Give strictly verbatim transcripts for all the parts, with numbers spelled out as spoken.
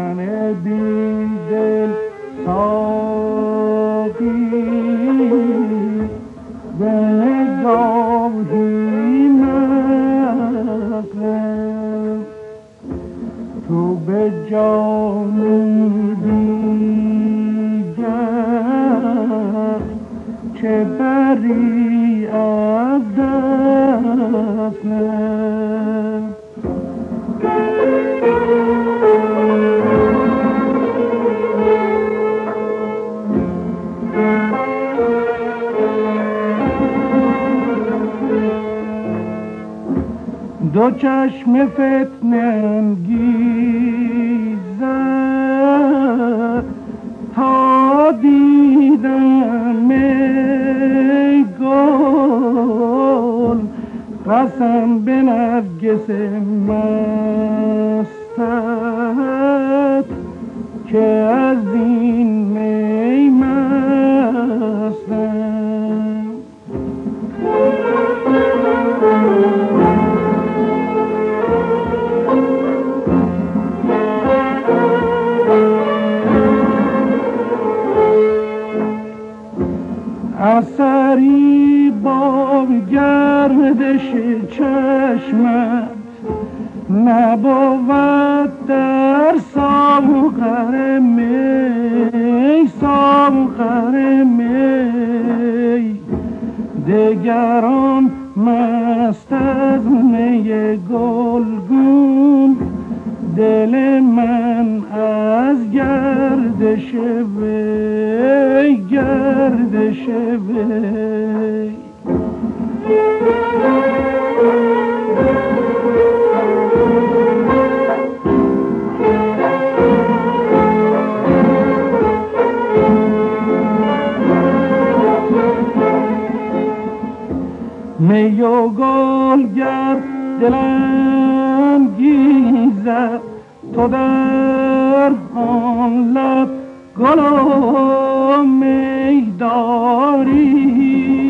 من بیدل ساقی به نگاهی مقرب تو به جانی دیگر چه بری از دست نه. دو چشم فتنه انگیزد تا دیدم ای گل قسم به نرگس مستت که از این می مستم. اثری با گردش چشمت نبود در ساغر می ساغر می دگران مست از می گلگون دل من از گردش وی گردش وی. می و گل گر دلم گیزد تو در آن لب گل و می داری.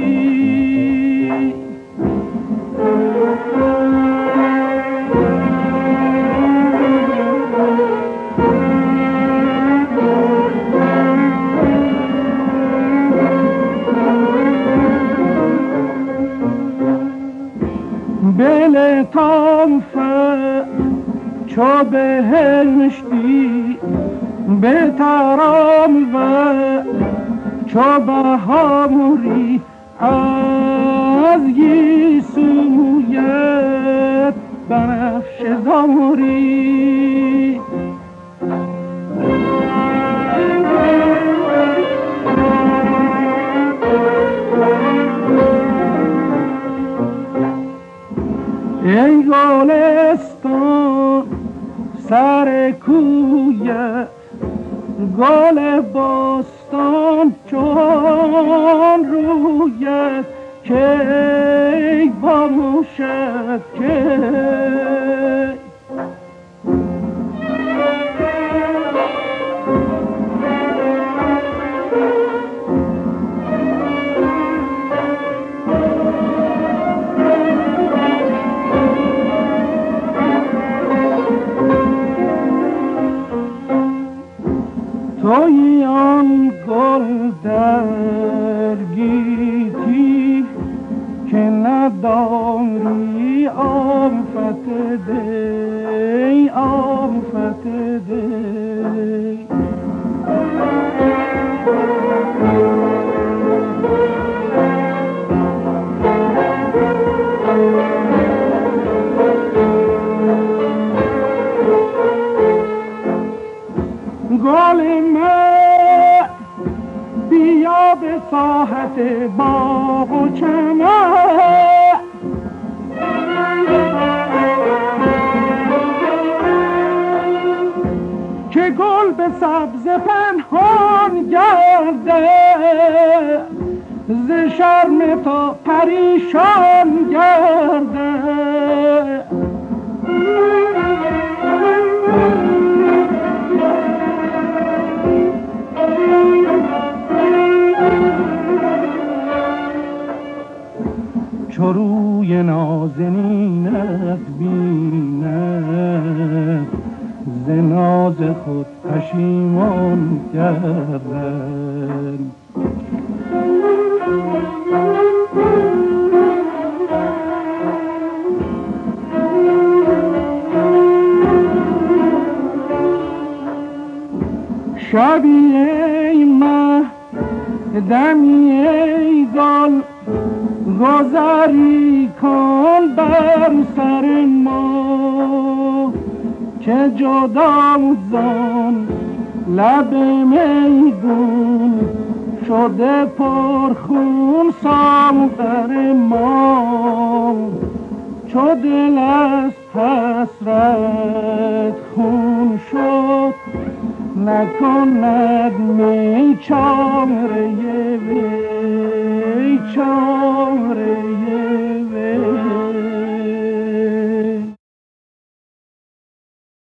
بلطافت چو بهشتی به ترام و چو بهاری از گیسویت بنفش زاری. ای گلستان سر کویت گل بستان چون رویت کی باشد کی. توی آن گل در گیتی که نداری آفت دی آفت دی. گل من بیا به ساحت باغ و چمن که گل به سبز پنهان گرده ز شرم تا پریشان گرده. چو روی نازنینت بیند ز ناز خود پشیمان کردن. شبی ای مه دمی ای گل گذری کن بر سر ما که جدا زان لب میگون شده پرخون ساغر ما چو دل از حسرت خون شد نکند می چاره وی چاره